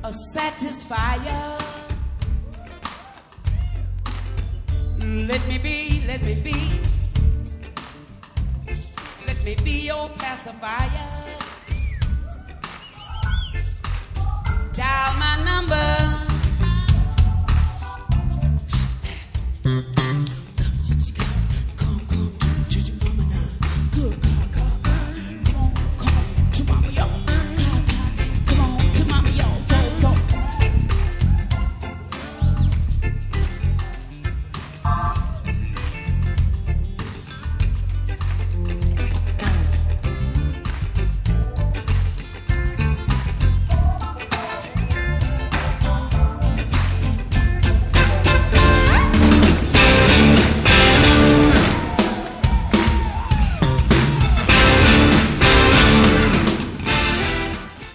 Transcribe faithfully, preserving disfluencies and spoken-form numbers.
a satisfier. Let me be, let me be, let me be your pacifier.